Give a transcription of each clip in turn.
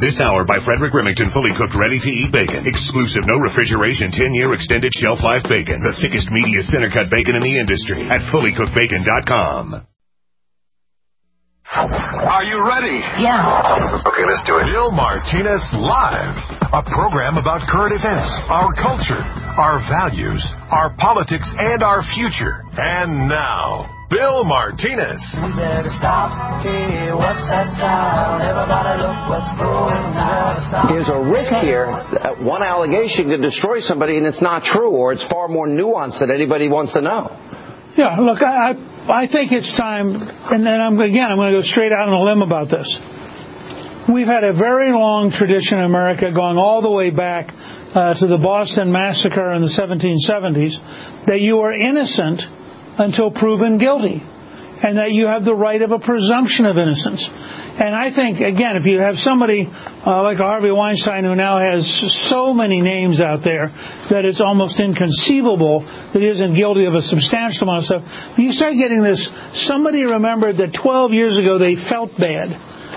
This hour by Frederick Remington, fully cooked, ready-to-eat bacon. Exclusive, no refrigeration, 10-year extended shelf life bacon. The thickest, meatiest center-cut bacon in the industry at fullycookedbacon.com. Are you ready? Yeah. Okay, let's do it. Bill Martinez Live, a program about current events, our culture, our values, our politics, and our future. And now, Bill Martinez. We better stop. Hey, what's that sound? Everybody look what's going on. There's a risk here that one allegation could destroy somebody and it's not true, or it's far more nuanced than anybody wants to know. Yeah, look, I think it's time, and then I'm going to go straight out on a limb about this. We've had a very long tradition in America going all the way back to the Boston Massacre in the 1770s that you are innocent until proven guilty, and that you have the right of a presumption of innocence. And I think, again, if you have somebody like Harvey Weinstein, who now has so many names out there that it's almost inconceivable that he isn't guilty of a substantial amount of stuff, when you start getting this, somebody remembered that 12 years ago they felt bad.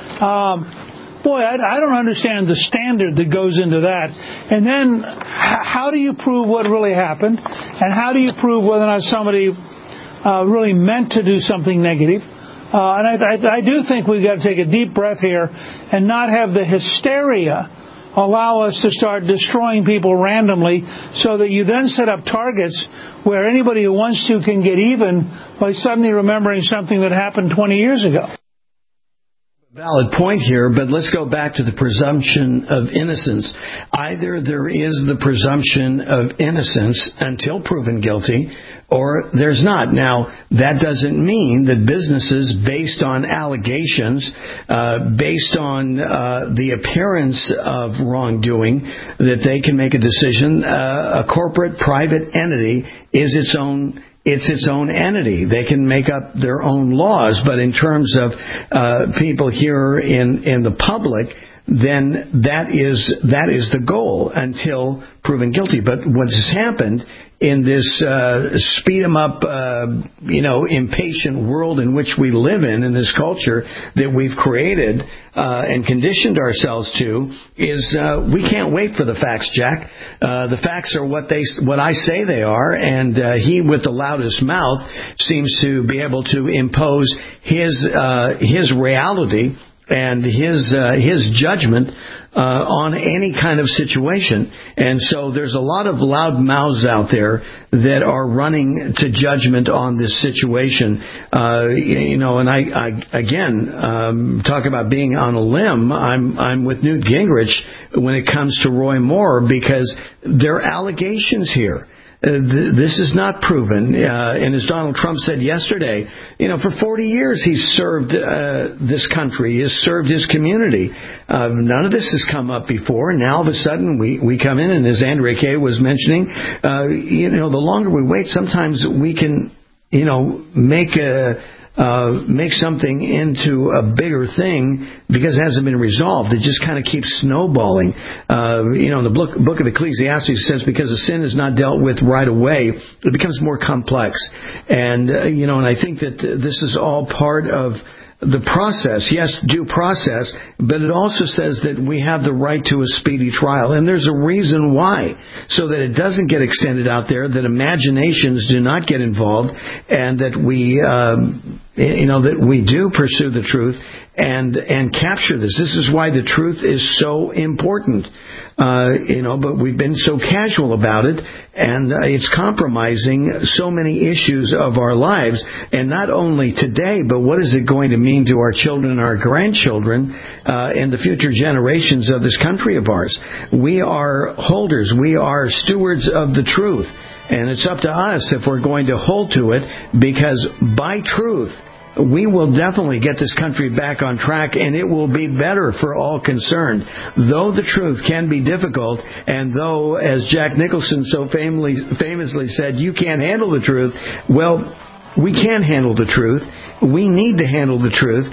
I don't understand the standard that goes into that. And then how do you prove what really happened? And how do you prove whether or not somebody really meant to do something negative? And I do think we've got to take a deep breath here and not have the hysteria allow us to start destroying people randomly, so that you then set up targets where anybody who wants to can get even by suddenly remembering something that happened 20 years ago. Valid point here, but let's go back to the presumption of innocence. Either there is the presumption of innocence until proven guilty, or there's not. Now, that doesn't mean that businesses, based on allegations, based on the appearance of wrongdoing, that they can make a decision. A corporate private entity is its own entity. They can make up their own laws, but in terms of people here in the public, then that is the goal until proven guilty. But what has happened in this speed 'em up, impatient world in which we live in this culture that we've created and conditioned ourselves to, is we can't wait for the facts, Jack. The facts are what I say they are, and he with the loudest mouth seems to be able to impose his reality and his judgment on any kind of situation. And so there's a lot of loud mouths out there that are running to judgment on this situation. And I again, talk about being on a limb. I'm with Newt Gingrich when it comes to Roy Moore, because there are allegations here. This is not proven. And as Donald Trump said yesterday, for 40 years he's served this country, he's served his community. None of this has come up before. Now all of a sudden we come in, and as Andrea Kaye was mentioning, the longer we wait, sometimes we can, make something into a bigger thing because it hasn't been resolved. It just kind of keeps snowballing. In the book of Ecclesiastes says, because a sin is not dealt with right away, it becomes more complex. And I think that this is all part of the process. Yes, due process, but it also says that we have the right to a speedy trial, and there's a reason why, so that it doesn't get extended out there, that imaginations do not get involved, and that we that we do pursue the truth and capture this. This is why the truth is so important. But we've been so casual about it, and it's compromising so many issues of our lives, and not only today, but what is it going to mean to our children and our grandchildren and the future generations of this country of ours? We are holders, we are stewards of the truth, and it's up to us if we're going to hold to it, because by truth, we will definitely get this country back on track, and it will be better for all concerned. Though the truth can be difficult, and though, as Jack Nicholson so famously said, you can't handle the truth, well, we can handle the truth, we need to handle the truth.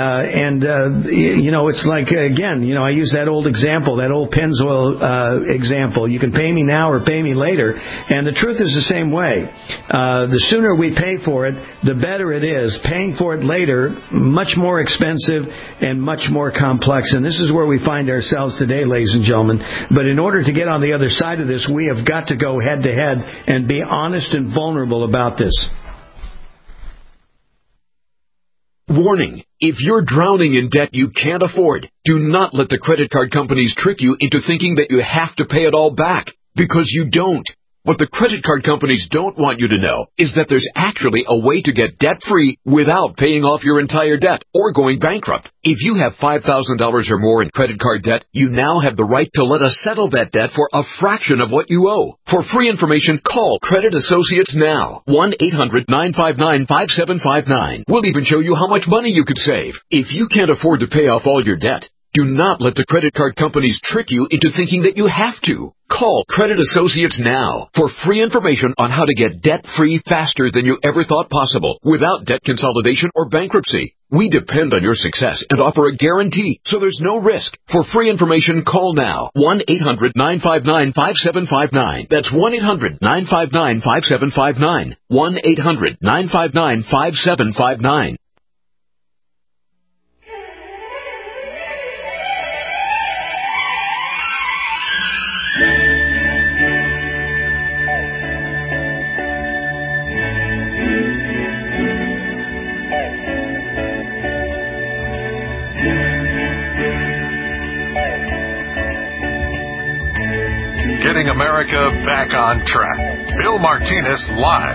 It's like, again, I use that old example, that old Pennzoil example. You can pay me now or pay me later. And the truth is the same way. The sooner we pay for it, the better it is. Paying for it later, much more expensive and much more complex. And this is where we find ourselves today, ladies and gentlemen. But in order to get on the other side of this, we have got to go head to head and be honest and vulnerable about this. Warning. If you're drowning in debt you can't afford, do not let the credit card companies trick you into thinking that you have to pay it all back, because you don't. What the credit card companies don't want you to know is that there's actually a way to get debt-free without paying off your entire debt or going bankrupt. If you have $5,000 or more in credit card debt, you now have the right to let us settle that debt for a fraction of what you owe. For free information, call Credit Associates now. 1-800-959-5759. We'll even show you how much money you could save. If you can't afford to pay off all your debt, do not let the credit card companies trick you into thinking that you have to. Call Credit Associates now for free information on how to get debt-free faster than you ever thought possible without debt consolidation or bankruptcy. We depend on your success and offer a guarantee, so there's no risk. For free information, call now. 1-800-959-5759. That's 1-800-959-5759. 1-800-959-5759. Getting America back on track. Bill Martinez Live.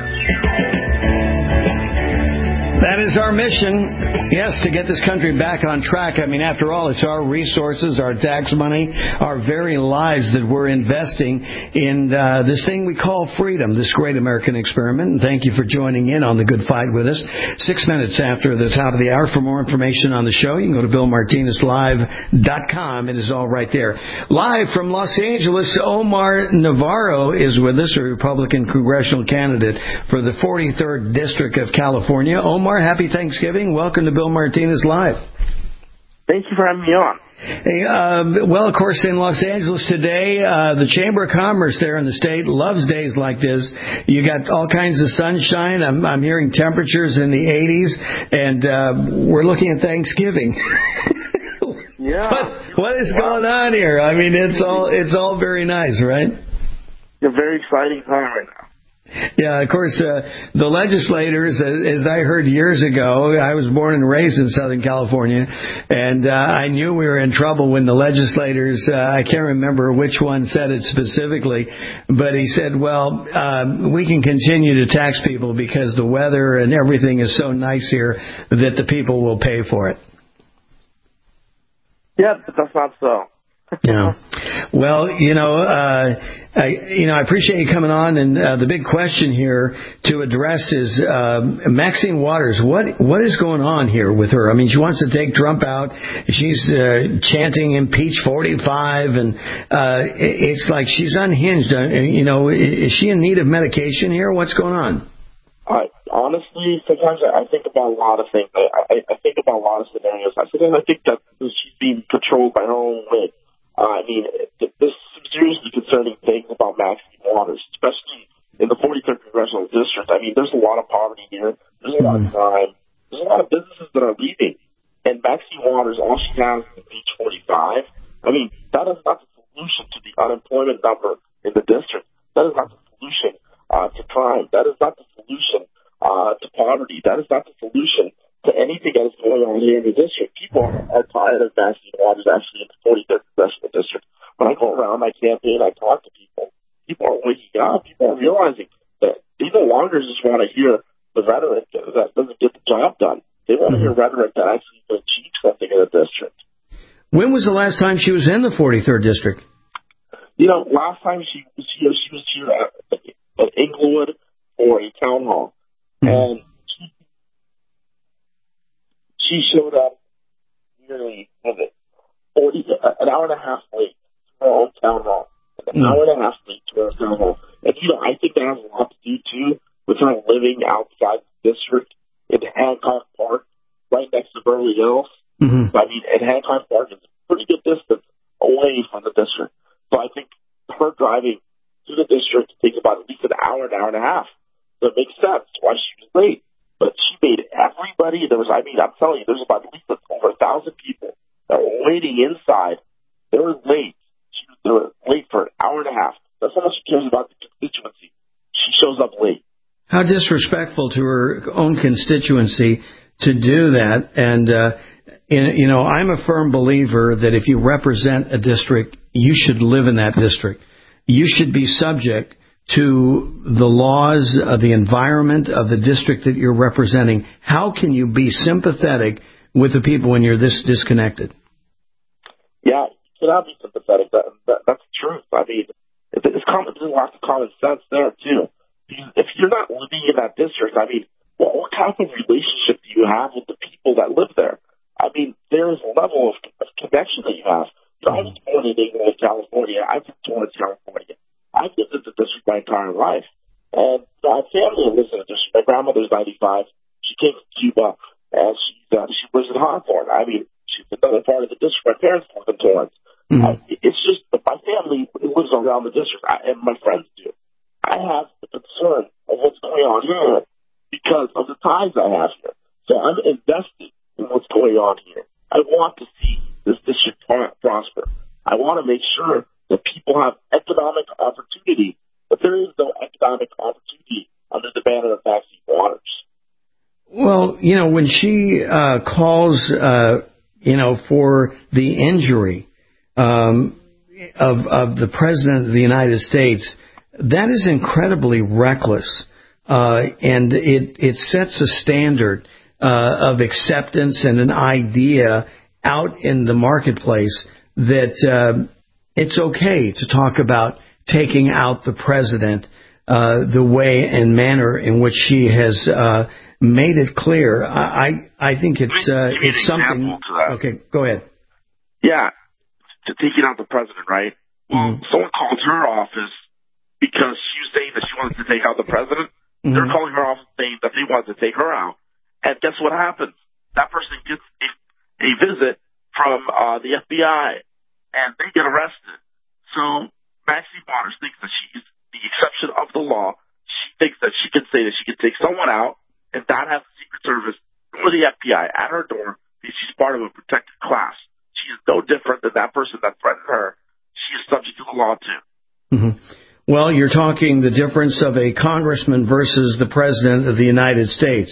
That is our mission, yes, to get this country back on track. I mean, after all, it's our resources, our tax money, our very lives that we're investing in this thing we call freedom, this great American experiment. And thank you for joining in on the good fight with us. 6 minutes after the top of the hour. For more information on the show, you can go to BillMartinezLive.com. It is all right there. Live from Los Angeles, Omar Navarro is with us, a Republican congressional candidate for the 43rd District of California. Omar, happy Thanksgiving. Welcome to Bill Martinez Live. Thank you for having me on. Hey, well, of course, in Los Angeles today, the Chamber of Commerce there in the state loves days like this. You got all kinds of sunshine. I'm hearing temperatures in the 80s, and we're looking at Thanksgiving. Yeah. What is going on here? I mean, it's all very nice, right? It's a very exciting time right now. Yeah, of course, the legislators, as I heard years ago, I was born and raised in Southern California, and I knew we were in trouble when the legislators, I can't remember which one said it specifically, but he said, well, we can continue to tax people because the weather and everything is so nice here that the people will pay for it. Yeah, but that's not so. Yeah. Well, I appreciate you coming on, and the big question here to address is Maxine Waters. What is going on here with her? I mean, she wants to take Trump out. She's chanting impeach 45, and it's like she's unhinged. Is she in need of medication here? What's going on? Honestly, sometimes I think about a lot of things. I think about a lot of scenarios. Sometimes I think that she's being controlled by her own wit. There's some seriously concerning things about Maxine Waters, especially in the 43rd Congressional District. I mean, there's a lot of poverty here. There's a lot of crime. There's a lot of businesses that are leaving. And Maxine Waters, all she has is Beach 45. I mean, that is not the solution to the unemployment number in the district. That is not the solution to crime. That is not the solution to poverty. That is not the solution to anything that is going on here in the district. People are tired of Maxine Waters actually in the 43rd Congressional District. When I go around my campaign, I talk to people. People are waking up. People are realizing that they no longer just want to hear the rhetoric that doesn't get the job done. They want to hear rhetoric that actually will achieve something in the district. When was the last time she was in the 43rd District? Last time she was here at Inglewood for a town hall. And she showed up nearly an hour and a half late to her own town hall. An hour and a half late to her town hall. And, I think that has a lot to do, too, with her living outside the district. in Hancock Park, right next to Beverly Hills. Mm-hmm. So, I mean, and Hancock Park is a pretty good distance away from the district. So I think her driving to the district takes about at least an hour and a half. So it makes sense why she was late. But she made everybody, I'm telling you, there's about at least over 1,000 people that were waiting inside. They were late. They were late for an hour and a half. That's how much she cares about the constituency. She shows up late. How disrespectful to her own constituency to do that. And, I'm a firm believer that if you represent a district, you should live in that district. You should be subject to the laws of the environment of the district that you're representing. How can you be sympathetic with the people when you're this disconnected? Yeah, you cannot be sympathetic. That's the truth. I mean, there's a lot of common sense there, too. If you're not living in that district, I mean, what kind of relationship do you have with the people that live there? I mean, there is a level of connection that you have. I was born in England, California. I've been born in California. I've lived in the district my entire life. And I have family that lives in the district. My grandmother's 95. She came from Cuba, and she lives in Hawthorne. I mean, she's another part of the district. My parents live in Torrance. Mm-hmm. It's just my family lives around the district, and my friends do. I have the concern of what's going on here because of the ties I have here. So I'm invested in what's going on here. I want to see this district prosper. I want to make sure that people have economic opportunity, but there is no economic opportunity under the banner of Maxine Waters. Well, when she calls, for the injury of the President of the United States, that is incredibly reckless, and it sets a standard of acceptance and an idea out in the marketplace that it's okay to talk about taking out the president the way and manner in which she has made it clear. I think it's something. Okay, go ahead. Yeah, taking out the president, right? Well, someone called her office because she was saying that she wanted to take out the president. Mm-hmm. They're calling her office saying that they wanted to take her out. And guess what happens? That person gets a visit from the FBI, and they get arrested. So Maxine Waters thinks that she's the exception of the law. She thinks that she can say that she can take someone out and not have the Secret Service or the FBI at her door because she's part of a protected class. She is no different than that person that threatened her. She is subject to the law, too. Mm-hmm. Well, you're talking the difference of a congressman versus the president of the United States.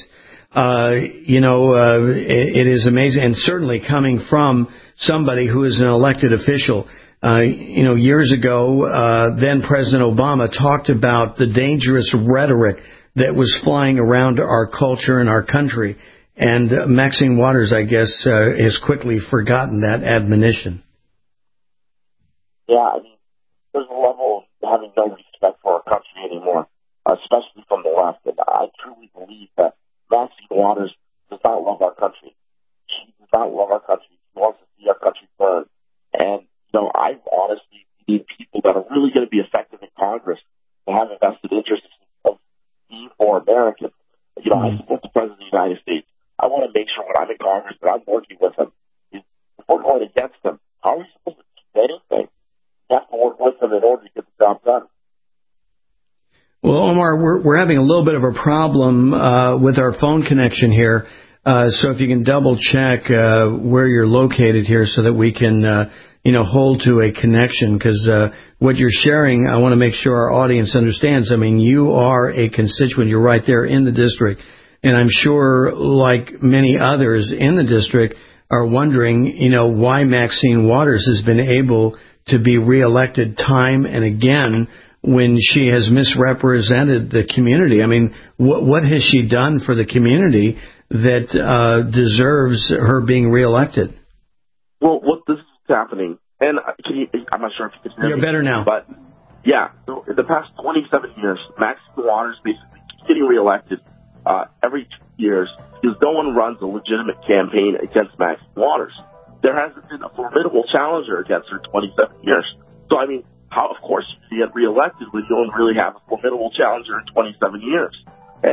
It is amazing, and certainly coming from somebody who is an elected official. Years ago, then President Obama talked about the dangerous rhetoric that was flying around our culture and our country. And Maxine Waters, I guess, has quickly forgotten that admonition. Yeah, I mean, there's a level of having no respect for our country anymore, especially from the left. And I truly believe that Maxine Waters does not love our country. She does not love our country. She wants to see our country burn. And, I honestly need people that are really going to be effective in Congress to have a vested interest of being for Americans. I support the President of the United States. I want to make sure when I'm in Congress that I'm working with him. If we're going against him, how are we supposed to do anything? We have to work with him in order to get the job done. Well, Omar, we're having a little bit of a problem with our phone connection here. So if you can double check where you're located here so that we can, hold to a connection, because what you're sharing, I want to make sure our audience understands. I mean, you are a constituent. You're right there in the district. And I'm sure, like many others in the district, are wondering, why Maxine Waters has been able to be reelected time and again when she has misrepresented the community. I mean, what has she done for the community that deserves her being reelected? Well, this is happening, and I'm not sure if you can hear me. You're better now. But, yeah, so in the past 27 years, Maxine Waters basically keeps getting reelected every 2 years because no one runs a legitimate campaign against Maxine Waters. There hasn't been a formidable challenger against her 27 years. So, I mean, how, of course, you get reelected when you don't really have a formidable challenger in 27 years. And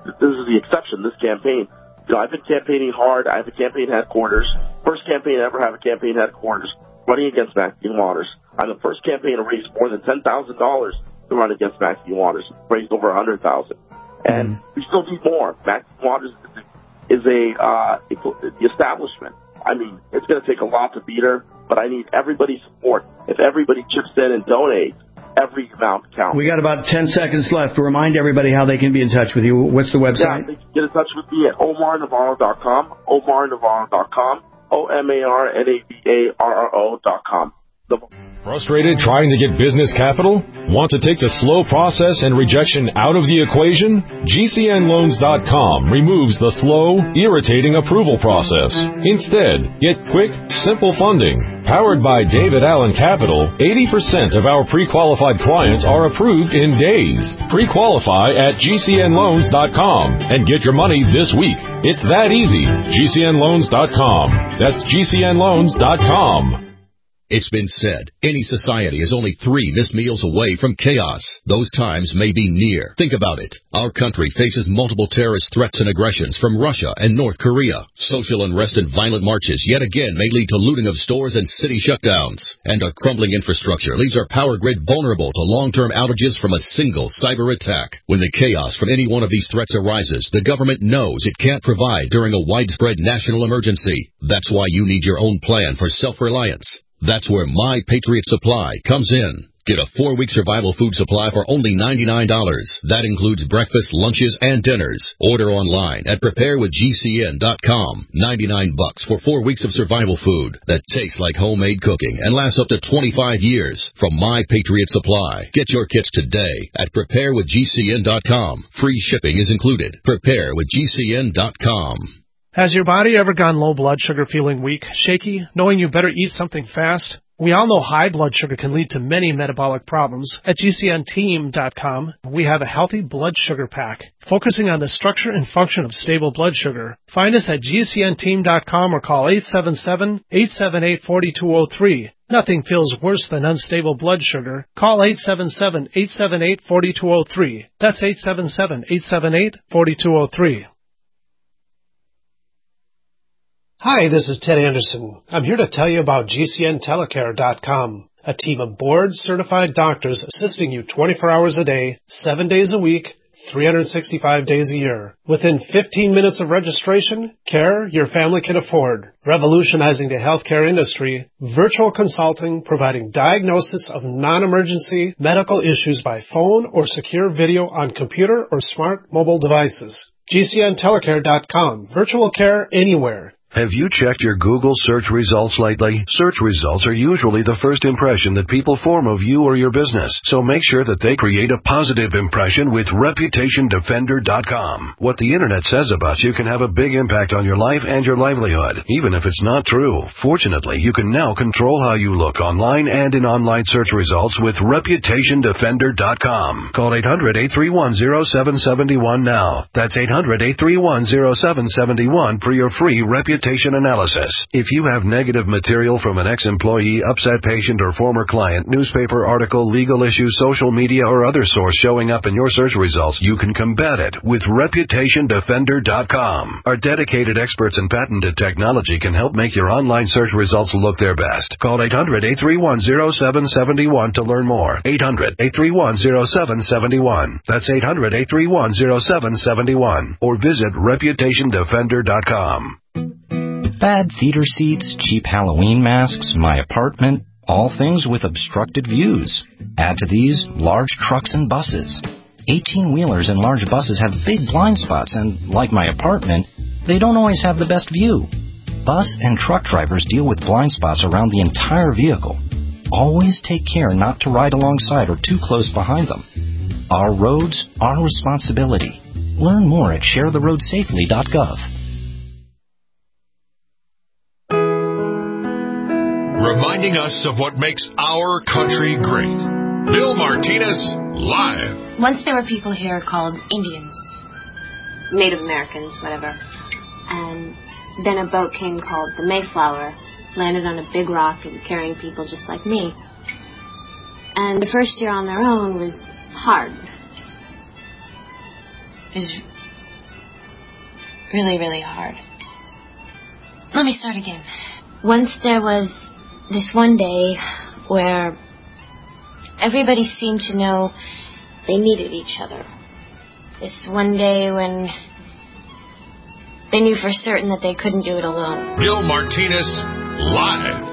this is the exception, this campaign. You know, I've been campaigning hard. I have a campaign headquarters. First campaign I ever have a campaign headquarters running against Maxine Waters. I'm the first campaign to raise more than $10,000 to run against Maxine Waters. Raised over $100,000. And we still need more. Maxine Waters is the establishment. I mean, it's going to take a lot to beat her, but I need everybody's support. If everybody chips in and donates, every amount counts. We got about 10 seconds left. To remind everybody how they can be in touch with you. What's the website? Yeah, they can get in touch with me at OmarNavarro.com, OmarNavarro.com, OmarNavarro.com. Frustrated trying to get business capital? Want to take the slow process and rejection out of the equation? GCNLoans.com removes the slow, irritating approval process. Instead, get quick, simple funding. Powered by David Allen Capital, 80% of our pre-qualified clients are approved in days. Pre-qualify at GCNLoans.com and get your money this week. It's that easy. GCNLoans.com. That's GCNLoans.com. It's been said, any society is only 3 missed meals away from chaos. Those times may be near. Think about it. Our country faces multiple terrorist threats and aggressions from Russia and North Korea. Social unrest and violent marches yet again may lead to looting of stores and city shutdowns. And a crumbling infrastructure leaves our power grid vulnerable to long-term outages from a single cyber attack. When the chaos from any one of these threats arises, the government knows it can't provide during a widespread national emergency. That's why you need your own plan for self-reliance. That's where My Patriot Supply comes in. Get a 4-week survival food supply for only $99. That includes breakfast, lunches, and dinners. Order online at preparewithgcn.com. $99 for 4 weeks of survival food that tastes like homemade cooking and lasts up to 25 years from My Patriot Supply. Get your kits today at preparewithgcn.com. Free shipping is included. Preparewithgcn.com. Has your body ever gone low blood sugar, feeling weak, shaky, knowing you better eat something fast? We all know high blood sugar can lead to many metabolic problems. At GCNteam.com, we have a healthy blood sugar pack, focusing on the structure and function of stable blood sugar. Find us at GCNteam.com or call 877-878-4203. Nothing feels worse than unstable blood sugar. Call 877-878-4203. That's 877-878-4203. Hi, this is Ted Anderson. I'm here to tell you about GCNtelecare.com, a team of board-certified doctors assisting you 24 hours a day, 7 days a week, 365 days a year. Within 15 minutes of registration, care your family can afford. Revolutionizing the healthcare industry, virtual consulting providing diagnosis of non-emergency medical issues by phone or secure video on computer or smart mobile devices. GCNtelecare.com, virtual care anywhere. Have you checked your Google search results lately? Search results are usually the first impression that people form of you or your business, so make sure that they create a positive impression with ReputationDefender.com. What the internet says about you can have a big impact on your life and your livelihood, even if it's not true. Fortunately, you can now control how you look online and in online search results with ReputationDefender.com. Call 800-831-0771 now. That's 800-831-0771 for your free reputation analysis. If you have negative material from an ex-employee, upset patient, or former client, newspaper article, legal issue, social media, or other source showing up in your search results, you can combat it with ReputationDefender.com. Our dedicated experts in patented technology can help make your online search results look their best. Call 800-831-0771 to learn more. 800-831-0771. That's 800-831-0771. Or visit ReputationDefender.com. Bad theater seats, cheap Halloween masks, my apartment, all things with obstructed views. Add to these, large trucks and buses. 18-wheelers and large buses have big blind spots, and like my apartment, they don't always have the best view. Bus and truck drivers deal with blind spots around the entire vehicle. Always take care not to ride alongside or too close behind them. Our roads, our responsibility. Learn more at sharetheroadsafely.gov. Reminding us of what makes our country great. Bill Martinez, live. Once there were people here called Indians, Native Americans, whatever. And then a boat came called the Mayflower, landed on a big rock and carrying people just like me. And the first year on their own was hard. It was really, really hard. Let me start again. Once there was this one day where everybody seemed to know they needed each other. This one day when they knew for certain that they couldn't do it alone. Bill Martinez, live.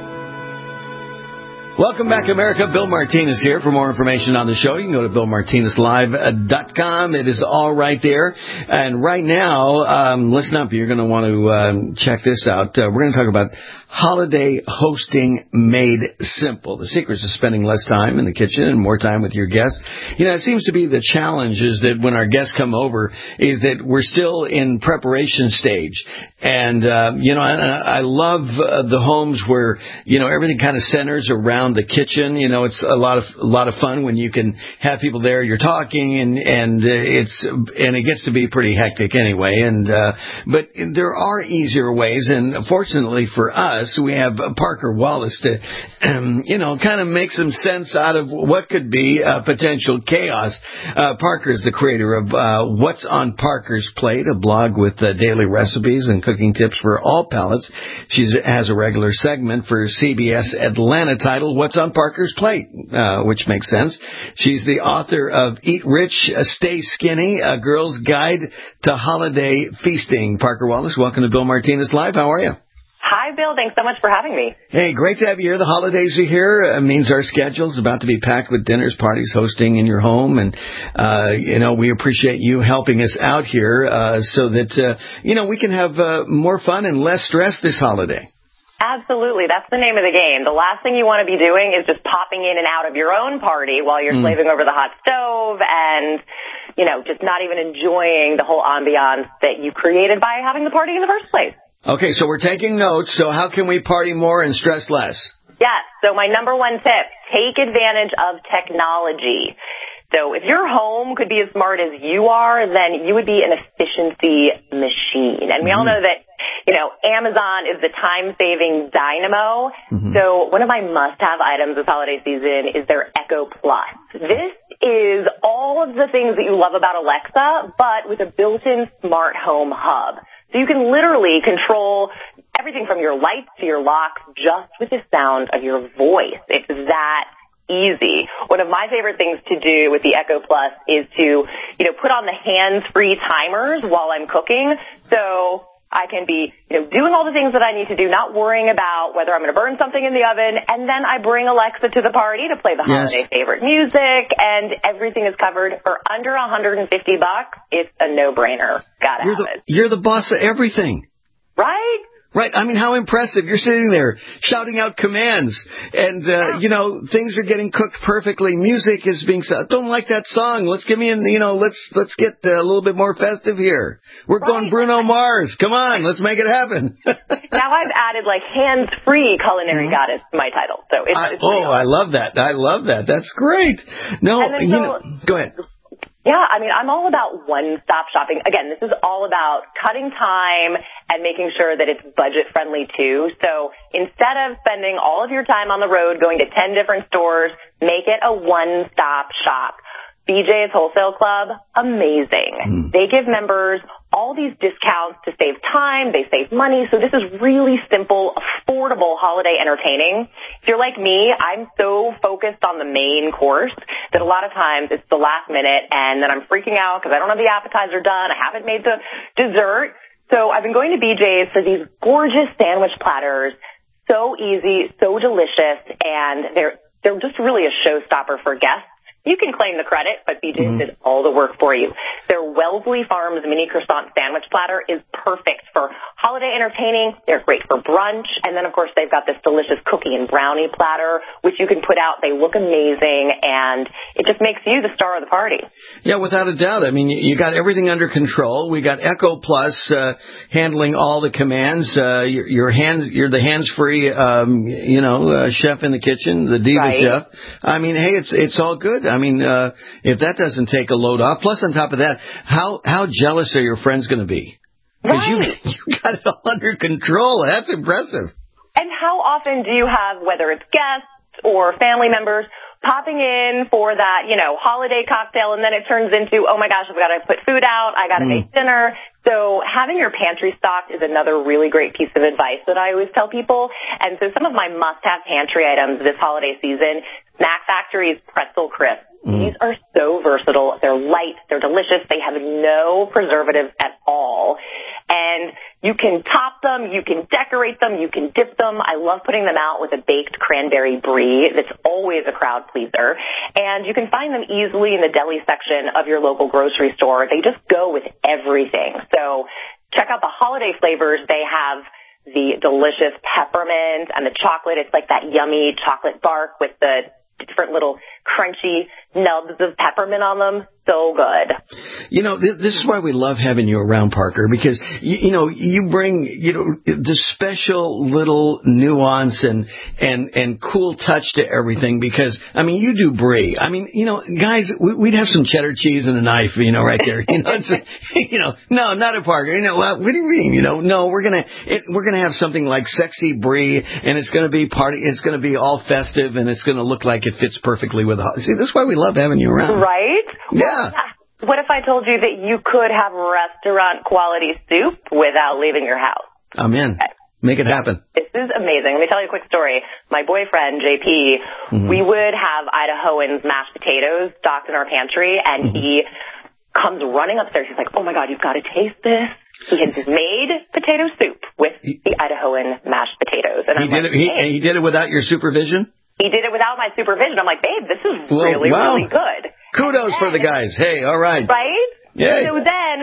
Welcome back, America. Bill Martinez here. For more information on the show, you can go to BillMartinezLive.com. It is all right there. And right now, listen up. You're going to want to check this out. We're going to talk about holiday hosting made simple. The secrets of spending less time in the kitchen and more time with your guests. You know, it seems to be the challenge is that when our guests come over is that we're still in preparation stage. And, I love the homes where, everything kind of centers around the kitchen. It's a lot of fun when you can have people there, you're talking and it gets to be pretty hectic anyway. But there are easier ways. And fortunately for us, we have Parker Wallace to, kind of make some sense out of what could be potential chaos. Parker is the creator of What's on Parker's Plate, a blog with daily recipes and cooking tips for all palates. She has a regular segment for CBS Atlanta titled What's on Parker's Plate, which makes sense. She's the author of Eat Rich, Stay Skinny, A Girl's Guide to Holiday Feasting. Parker Wallace, welcome to Bill Martinez Live. How are you? Hi, Bill. Thanks so much for having me. Hey, great to have you here. The holidays are here. It means our schedule's about to be packed with dinners, parties, hosting in your home. And, we appreciate you helping us out here so that, we can have more fun and less stress this holiday. Absolutely. That's the name of the game. The last thing you want to be doing is just popping in and out of your own party while you're slaving over the hot stove and, just not even enjoying the whole ambiance that you created by having the party in the first place. Okay, so we're taking notes. So how can we party more and stress less? Yes. So my number one tip, take advantage of technology. So if your home could be as smart as you are, then you would be an efficiency machine. And we all know that, Amazon is the time-saving dynamo. So one of my must-have items this holiday season is their Echo Plus. This is all of the things that you love about Alexa, but with a built-in smart home hub. So you can literally control everything from your lights to your locks just with the sound of your voice. It's that easy. One of my favorite things to do with the Echo Plus is to, put on the hands-free timers while I'm cooking. So I can be, doing all the things that I need to do, not worrying about whether I'm going to burn something in the oven. And then I bring Alexa to the party to play the holiday favorite music, and everything is covered for under $150. It's a no-brainer. Gotta have it. You're the boss of everything. Right? Right. I mean, how impressive. You're sitting there shouting out commands and, things are getting cooked perfectly. Music is being said. Don't like that song. Let's get a little bit more festive here. We're going Bruno Mars. Come on. Let's make it happen. Now I've added hands-free culinary goddess to my title. So it's I love that. I love that. That's great. No, go ahead. Yeah, I'm all about one-stop shopping. Again, this is all about cutting time and making sure that it's budget-friendly, too. So instead of spending all of your time on the road going to 10 different stores, make it a one-stop shop. BJ's Wholesale Club, amazing. They give members all these discounts to save time, they save money, so this is really simple, affordable holiday entertaining. If you're like me, I'm so focused on the main course that a lot of times it's the last minute and then I'm freaking out because I don't have the appetizer done, I haven't made the dessert. So I've been going to BJ's for these gorgeous sandwich platters, so easy, so delicious, and they're just really a showstopper for guests. You can claim the credit, but BJ's did all the work for you. Their Wellesley Farms mini croissant sandwich platter is perfect for holiday entertaining. They're great for brunch. And then, of course, they've got this delicious cookie and brownie platter, which you can put out. They look amazing, and it just makes you the star of the party. Yeah, without a doubt. You got everything under control. We got Echo Plus handling all the commands. You're the hands-free, chef in the kitchen, the diva chef. Hey, it's all good. If that doesn't take a load off, plus on top of that, how jealous are your friends going to be? Because you got it all under control. That's impressive. And how often do you have, whether it's guests or family members, popping in for that, holiday cocktail, and then it turns into, oh my gosh, I've got to put food out, I got to make dinner. So having your pantry stocked is another really great piece of advice that I always tell people. And so some of my must-have pantry items this holiday season, Snack Factory's Pretzel Crisps. These are so versatile. They're light. They're delicious. They have no preservatives at all. And you can top them. You can decorate them. You can dip them. I love putting them out with a baked cranberry brie. That's always a crowd pleaser. And you can find them easily in the deli section of your local grocery store. They just go with everything. So check out the holiday flavors. They have the delicious peppermint and the chocolate. It's like that yummy chocolate bark with the different little crunchy nubs of peppermint on them. So good. You know, this is why we love having you around, Parker, because, you bring, the special little nuance and cool touch to everything because, you do brie. Guys, we'd have some cheddar cheese and a knife, right there. No, not a Parker. What do you mean? No, we're going to have something like sexy brie and it's going to be all festive and it's going to look like it fits perfectly with See, this is why we love having you around. Right? Yeah. What if I told you that you could have restaurant quality soup without leaving your house? I'm in. Okay. Make it happen. This is amazing. Let me tell you a quick story. My boyfriend, JP, we would have Idahoans mashed potatoes stocked in our pantry, and he comes running upstairs. He's like, oh, my God, you've got to taste this. He had made potato soup with the Idahoan mashed potatoes. And he did it without your supervision? He did it without my supervision. I'm like, babe, this is really good. Kudos for the guys. Hey, all right. Right? Yeah. So then,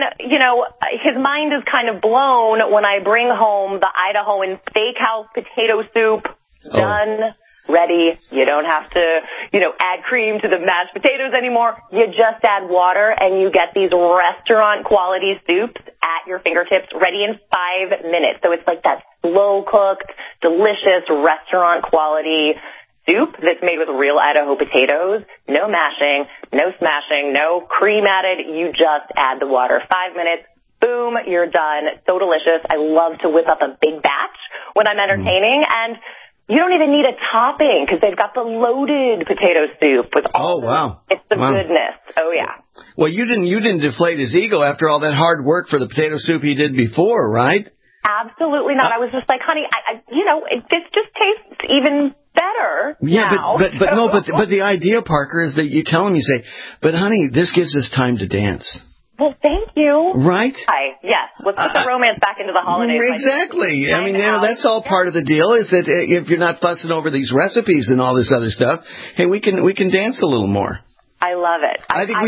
his mind is kind of blown when I bring home the Idahoan steakhouse potato soup. Done. Ready. You don't have to, add cream to the mashed potatoes anymore. You just add water and you get these restaurant quality soups at your fingertips ready in 5 minutes. So it's like that slow cooked, delicious restaurant quality soup that's made with real Idaho potatoes. No mashing, no smashing, no cream added. You just add the water. 5 minutes. Boom, you're done. So delicious. I love to whip up a big batch when I'm entertaining. And you don't even need a topping because they've got the loaded potato soup with all it's the goodness. Oh, yeah. Well, you didn't deflate his ego after all that hard work for the potato soup he did before, right? Absolutely not. I was just like, honey, this just tastes even better. Yeah, now. but the idea, Parker, is that you tell him, you say, but honey, this gives us time to dance. Well, thank you. Right? Hi. Yes. Let's put the romance back into the holidays. Exactly. That's all part of the deal is that if you're not fussing over these recipes and all this other stuff, hey, we can dance a little more. I love it. I think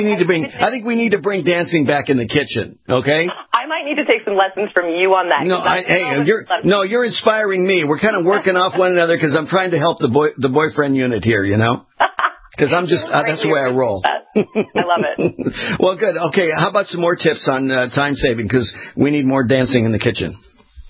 we need to bring dancing back in the kitchen. Okay. I might need to take some lessons from you on that. You're inspiring me. We're kind of working off one another because I'm trying to help the boyfriend unit here. Because I'm just that's the way I roll. I love it. Well, good. Okay. How about some more tips on time saving? Because we need more dancing in the kitchen.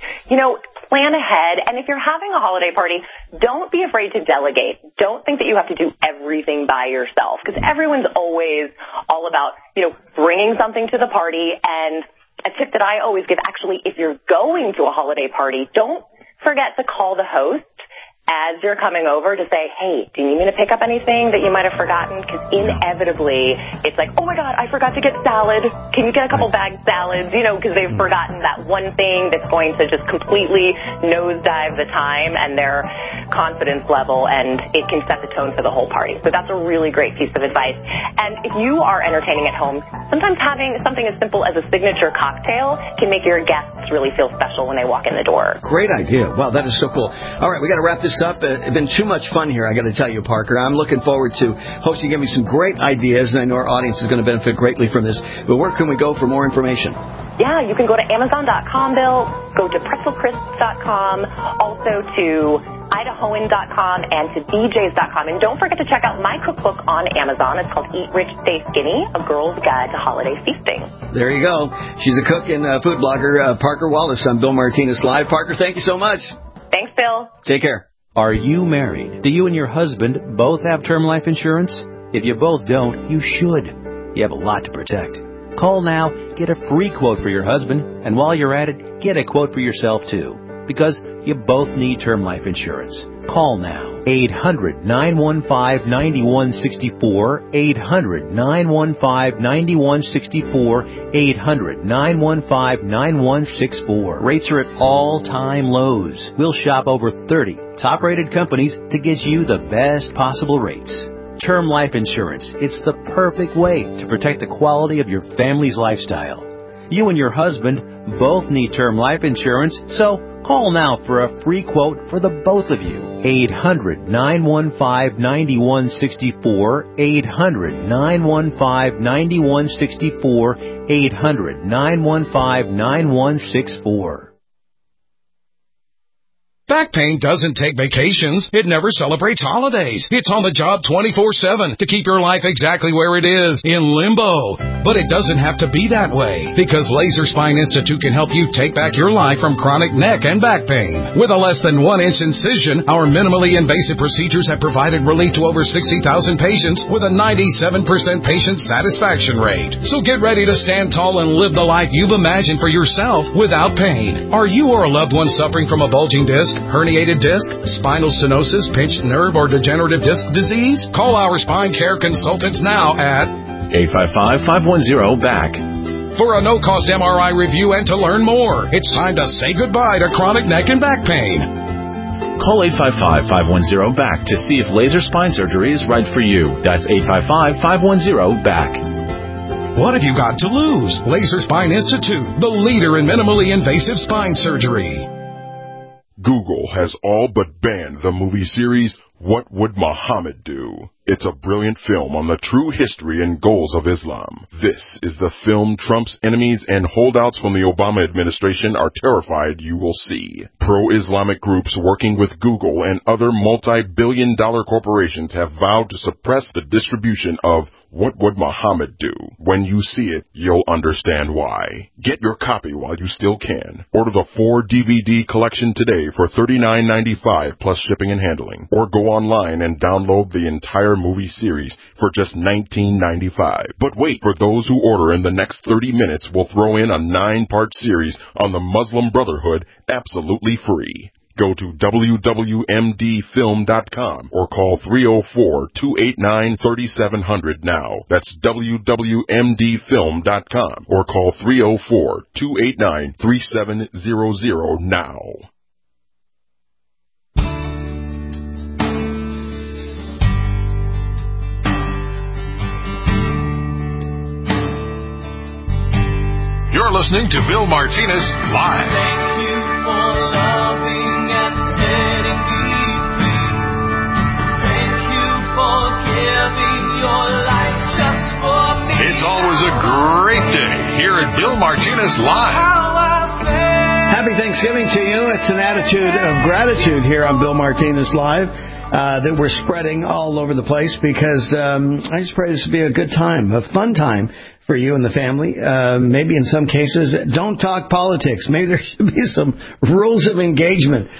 Plan ahead, and if you're having a holiday party, don't be afraid to delegate. Don't think that you have to do everything by yourself, because everyone's always all about, bringing something to the party. And a tip that I always give, actually, if you're going to a holiday party, don't forget to call the host as you're coming over to say, hey, do you need me to pick up anything that you might have forgotten? Because inevitably, it's like, oh, my God, I forgot to get salad. Can you get a couple bagged salads? Because they've forgotten that one thing that's going to just completely nosedive the time and their confidence level, and it can set the tone for the whole party. So that's a really great piece of advice. And if you are entertaining at home, sometimes having something as simple as a signature cocktail can make your guests really feel special when they walk in the door. Great idea. Wow, that is so cool. All right, we got to wrap this up. It's been too much fun here, I got to tell you, Parker. I'm looking forward to hosting you. Give me some great ideas, and I know our audience is going to benefit greatly from this. But where can we go for more information? Yeah, you can go to Amazon.com, Bill. Go to PretzelCrisps.com, also to Idahoan.com and to BJ's.com. And don't forget to check out my cookbook on Amazon. It's called Eat Rich, Stay Skinny, A Girl's Guide to Holiday Feasting. There you go. She's a cook and food blogger, Parker Wallace. I'm Bill Martinez Live. Parker, thank you so much. Thanks, Bill. Take care. Are you married? Do you and your husband both have term life insurance? If you both don't, you should. You have a lot to protect. Call now, get a free quote for your husband, and while you're at it, get a quote for yourself, too. because you both need term life insurance. Call now. 800-915-9164. 800-915-9164. 800-915-9164. Rates are at all-time lows. We'll shop over 30 top-rated companies to get you the best possible rates. Term life insurance. It's the perfect way to protect the quality of your family's lifestyle. You and your husband both need term life insurance, so call now for a free quote for the both of you. 800-915-9164. 800-915-9164. 800-915-9164. Back pain doesn't take vacations. It never celebrates holidays. It's on the job 24/7 to keep your life exactly where it is, in limbo. But it doesn't have to be that way, because Laser Spine Institute can help you take back your life from chronic neck and back pain. With a less than 1-inch incision, our minimally invasive procedures have provided relief to over 60,000 patients with a 97% patient satisfaction rate. So get ready to stand tall and live the life you've imagined for yourself without pain. Are you or a loved one suffering from a bulging disc, herniated disc, spinal stenosis, pinched nerve, or degenerative disc disease? Call our spine care consultants now at 855-510-BACK. For a no-cost MRI review and to learn more. It's time to say goodbye to chronic neck and back pain. Call 855-510-BACK to see if laser spine surgery is right for you. That's 855-510-BACK. What have you got to lose? Laser Spine Institute, the leader in minimally invasive spine surgery. Google has all but banned the movie series What Would Muhammad Do? It's a brilliant film on the true history and goals of Islam. This is the film Trump's enemies and holdouts from the Obama administration are terrified you will see. Pro-Islamic groups working with Google and other multi-billion-dollar corporations have vowed to suppress the distribution of What Would Muhammad Do? When you see it, you'll understand why. Get your copy while you still can. Order the 4-DVD collection today for $39.95 plus shipping and handling. Or go online and download the entire movie series for just $19.95. But wait, for those who order in the next 30 minutes, we'll throw in a 9-part series on the Muslim Brotherhood absolutely free. Go to wwmdfilm.com or call 304-289-3700 now. That's wwmdfilm.com or call 304-289-3700 now. You're listening to Bill Martinez Live. Thank you for loving and setting me free. Thank you for giving your life just for me. It's always a great day here at Bill Martinez Live. Happy Thanksgiving to you. It's an attitude of gratitude here on Bill Martinez Live that we're spreading all over the place because I just pray this will be a good time, a fun time for you and the family. Maybe in some cases, don't talk politics. Maybe there should be some rules of engagement.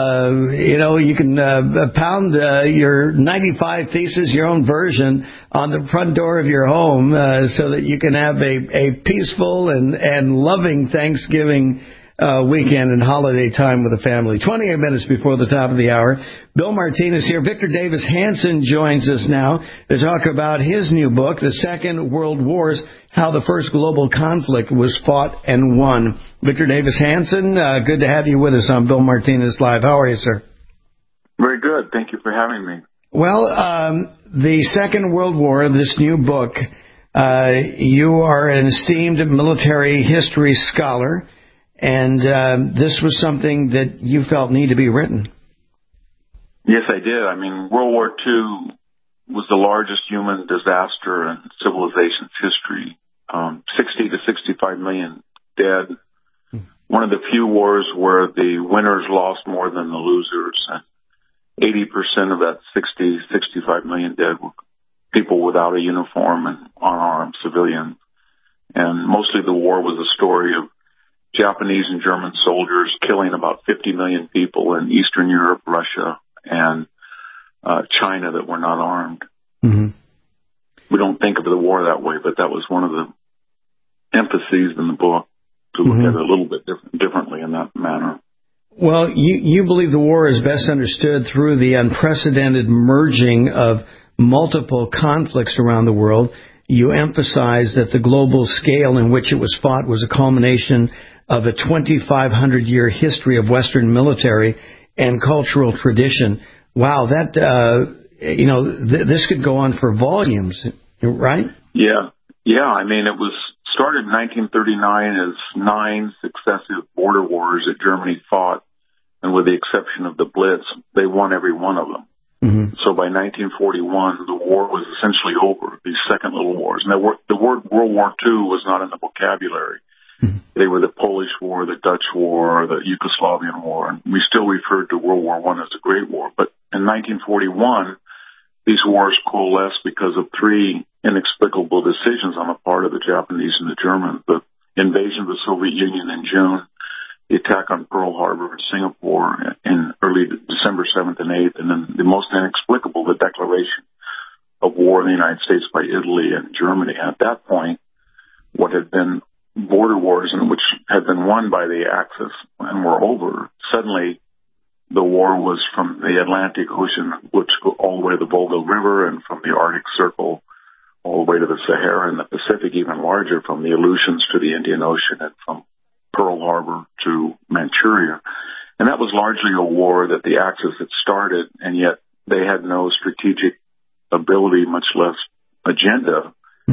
You can pound your 95 Thesis, your own version, on the front door of your home so that you can have a peaceful and loving Thanksgiving weekend and holiday time with the family. 28 minutes before the top of the hour. Bill Martinez here. Victor Davis Hanson joins us now to talk about his new book, The Second World Wars, How the First Global Conflict Was Fought and Won. Victor Davis Hanson, good to have you with us on Bill Martinez Live. How are you, sir? Very good. Thank you for having me. Well, The Second World War, this new book, you are an esteemed military history scholar, and this was something that you felt needed to be written. Yes, I did. I mean, World War II was the largest human disaster in civilization's history. 60 to 65 million dead. One of the few wars where the winners lost more than the losers. And 80% of that 60, 65 million dead were people without a uniform and unarmed civilians. And mostly the war was a story of Japanese and German soldiers killing about 50 million people in Eastern Europe, Russia, and China that were not armed. Mm-hmm. We don't think of the war that way, but that was one of the emphases in the book, to look at it a little bit differently in that manner. Well, you believe the war is best understood through the unprecedented merging of multiple conflicts around the world. You emphasize that the global scale in which it was fought was a culmination of a 2,500-year history of Western military and cultural tradition. Wow, that this could go on for volumes, right? Yeah. I mean, it was started in 1939 as 9 successive border wars that Germany fought, and with the exception of the Blitz, they won every one of them. Mm-hmm. So by 1941, the war was essentially over, these second little wars. And the word World War II was not in the vocabulary. Mm-hmm. They were the Polish War, the Dutch War, the Yugoslavian War, and we still referred to World War I as a Great War. But in 1941, these wars coalesced because of 3 inexplicable decisions on the part of the Japanese and the Germans. The invasion of the Soviet Union in June, the attack on Pearl Harbor in Singapore in early December 7th and 8th, and then the most inexplicable, the declaration of war in the United States by Italy and Germany. And at that point, what had been border wars, and which had been won by the Axis and were over, suddenly the war was from the Atlantic Ocean, which go all the way to the Volga River, and from the Arctic Circle all the way to the Sahara, and the Pacific even larger, from the Aleutians to the Indian Ocean, and from Pearl Harbor to Manchuria. And that was largely a war that the Axis had started, and yet they had no strategic ability, much less agenda,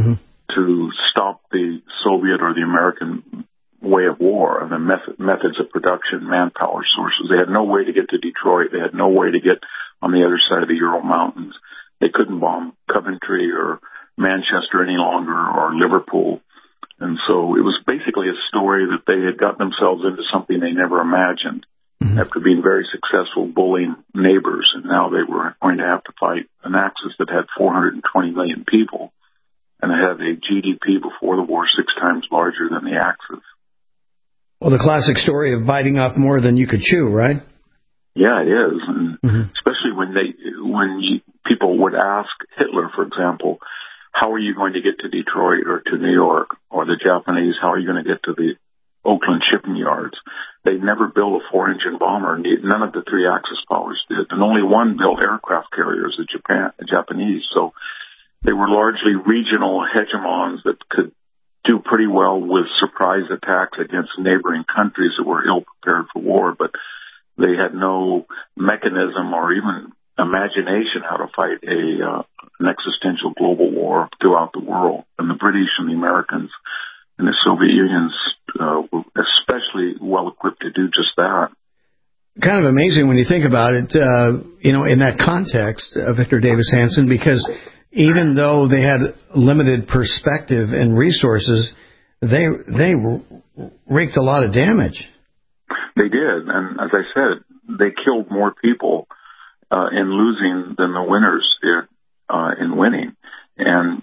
to stop the Soviet or the American way of war and the methods of production, manpower sources. They had no way to get to Detroit. They had no way to get on the other side of the Ural Mountains. They couldn't bomb Coventry or Manchester any longer, or Liverpool. And so it was basically a story that they had got themselves into something they never imagined after being very successful bullying neighbors. And now they were going to have to fight an Axis that had 420 million people and had a GDP before the war 6 times larger than the Axis. Well, the classic story of biting off more than you could chew, right? Yeah, it is. And especially when people would ask Hitler, for example, how are you going to get to Detroit or to New York? Or the Japanese, how are you going to get to the Oakland shipping yards? They never built a 4-engine bomber. None of the 3 Axis powers did. And only one built aircraft carriers, the Japanese. So they were largely regional hegemons that could do pretty well with surprise attacks against neighboring countries that were ill prepared for war. But they had no mechanism or even imagination how to fight an existential global war throughout the world. And the British and the Americans and the Soviet Unions were especially well equipped to do just that. Kind of amazing when you think about it, in that context, Victor Davis Hanson, because even though they had limited perspective and resources, they wreaked a lot of damage. They did, and as I said, they killed more people in losing than the winners did in winning. And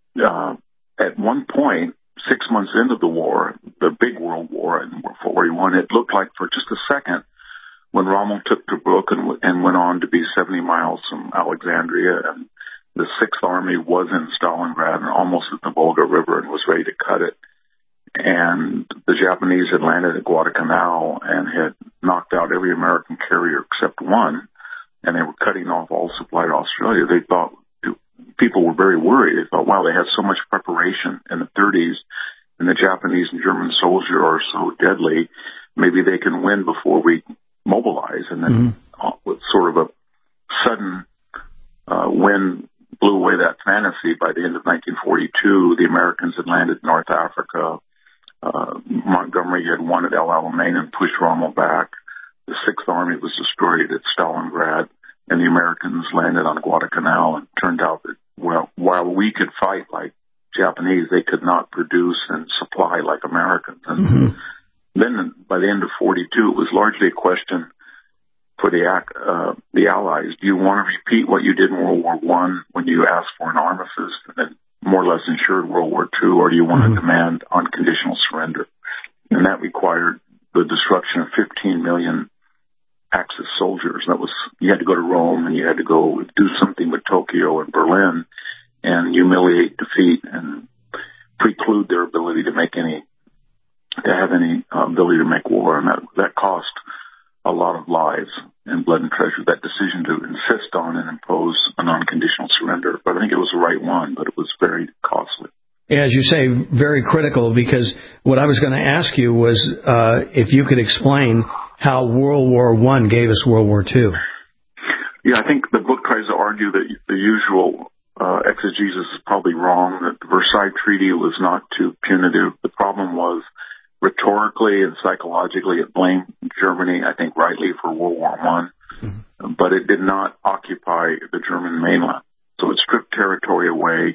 at one point, 6 months into the war, the big world war in 1941, it looked like for just a second when Rommel took Tobruk and went on to be 70 miles from Alexandria, and the Sixth Army was in Stalingrad and almost at the Volga River and was ready to cut it. And the Japanese had landed at Guadalcanal and had knocked out every American carrier except one, and they were cutting off all supply to Australia. They thought, people were very worried. They thought, wow, they had so much preparation in the 30s, and the Japanese and German soldier are so deadly, maybe they can win before we mobilize. And then with sort of a sudden wind blew away that fantasy. By the end of 1942, the Americans had landed in North Africa. Montgomery had won at El Alamein and pushed Rommel back. The Sixth Army was destroyed at Stalingrad, and the Americans landed on Guadalcanal. And it turned out that, well, while we could fight like Japanese, they could not produce and supply like Americans. And then by the end of 42, it was largely a question for the Allies. Do you want to repeat what you did in World War I when you asked for an armistice and then more or less ensured World War II, or do you want to demand unconditional surrender? And that required the destruction of 15 million Axis soldiers. That was, you had to go to Rome and you had to go do something with Tokyo and Berlin and humiliate, defeat, and preclude their ability to have any ability to make war. And that cost a right one, but it was very costly. As you say, very critical, because what I was going to ask you was if you could explain how World War I gave us World War II. Yeah, I think the book tries to argue that the usual exegesis is probably wrong, that the Versailles Treaty was not too punitive. The problem was rhetorically and psychologically it blamed Germany, I think rightly, for World War I, but it did not occupy the German mainland. So it stripped territory away.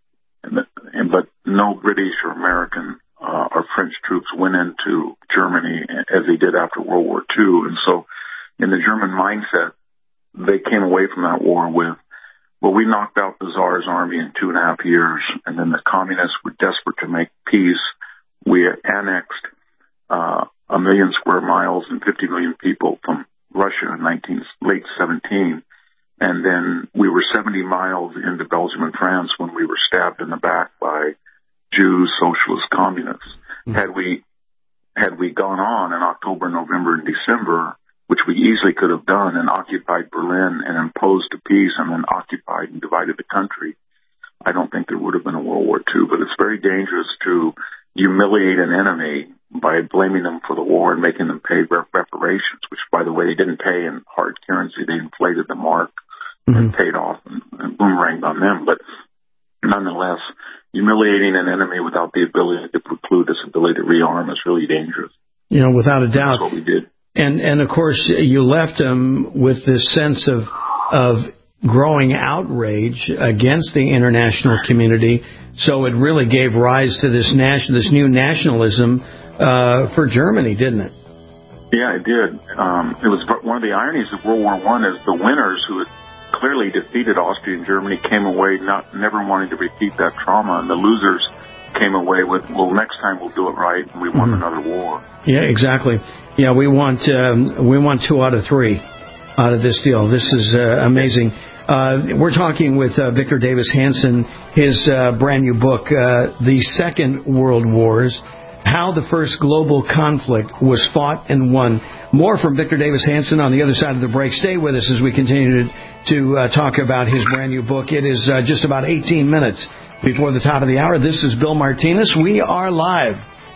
But no British or American or French troops went into Germany as they did after World War II. And so in the German mindset, they came away from that war with, well, we knocked out the Tsar's army in 2.5 years, and then the communists were desperate to make peace. We annexed 1 million square miles and 50 million people from Russia in late 17. And then we were 70 miles into Belgium and France when we were stabbed in the back by Jews, socialists, communists. Had we gone on in October, November, and December, which we easily could have done, and occupied Berlin and imposed a peace and then occupied and divided the country, I don't think there would have been a World War II. But it's very dangerous to humiliate an enemy by blaming them for the war and making them pay reparations, which, by the way, they didn't pay in hard currency. They inflated the mark. And paid off and boomeranged on them. But nonetheless, humiliating an enemy without the ability to preclude its ability to rearm is really dangerous. You know, without a doubt. That's what we did. And of course, you left them with this sense of growing outrage against the international community. So it really gave rise to this new nationalism for Germany, didn't it? Yeah, it did. It was one of the ironies of World War I is the winners who had clearly defeated Austria and Germany came away never wanting to repeat that trauma, and the losers came away with, well, next time we'll do it right, and we won another war. Yeah, exactly. Yeah, we want 2 out of 3 out of this deal. This is amazing. We're talking with Victor Davis Hanson, his brand new book, The Second World Wars, How the First Global Conflict Was Fought and Won. More from Victor Davis Hanson on the other side of the break. Stay with us as we continue to talk about his brand new book. It is just about 18 minutes before the top of the hour. This is Bill Martinez. We are live.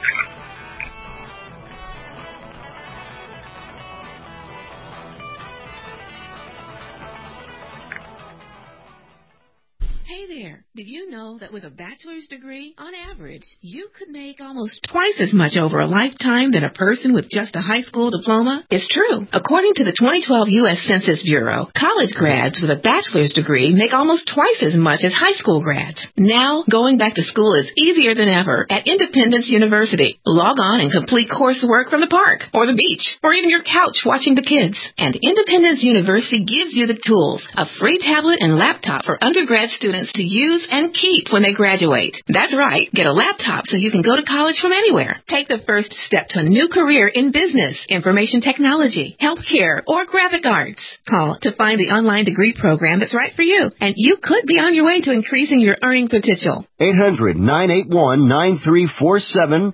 Did you know that with a bachelor's degree, on average, you could make almost twice as much over a lifetime than a person with just a high school diploma? It's true. According to the 2012 U.S. Census Bureau, college grads with a bachelor's degree make almost twice as much as high school grads. Now, going back to school is easier than ever at Independence University. Log on and complete coursework from the park, or the beach, or even your couch watching the kids. And Independence University gives you the tools, a free tablet and laptop for undergrad students to use and keep when they graduate. That's right. Get a laptop so you can go to college from anywhere. Take the first step to a new career in business, information technology, healthcare, or graphic arts. Call to find the online degree program that's right for you, and you could be on your way to increasing your earning potential. 800-981-9347.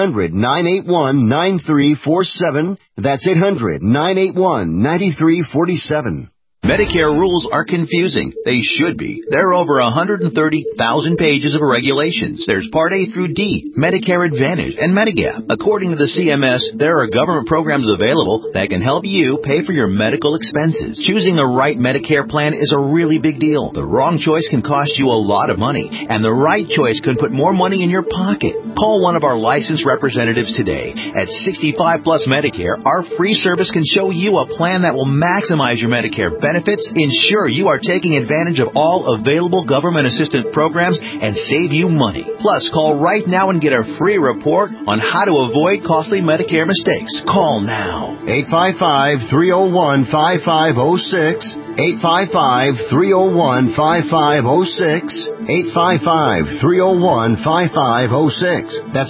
800-981-9347. That's 800-981-9347. Medicare rules are confusing. They should be. There are over 130,000 pages of regulations. There's Part A through D, Medicare Advantage, and Medigap. According to the CMS, there are government programs available that can help you pay for your medical expenses. Choosing the right Medicare plan is a really big deal. The wrong choice can cost you a lot of money, and the right choice could put more money in your pocket. Call one of our licensed representatives today. At 65 Plus Medicare, our free service can show you a plan that will maximize your Medicare benefits, ensure you are taking advantage of all available government assistance programs, and save you money. Plus, call right now and get a free report on how to avoid costly Medicare mistakes. Call now. 855-301-5506. 855-301-5506. 855-301-5506. That's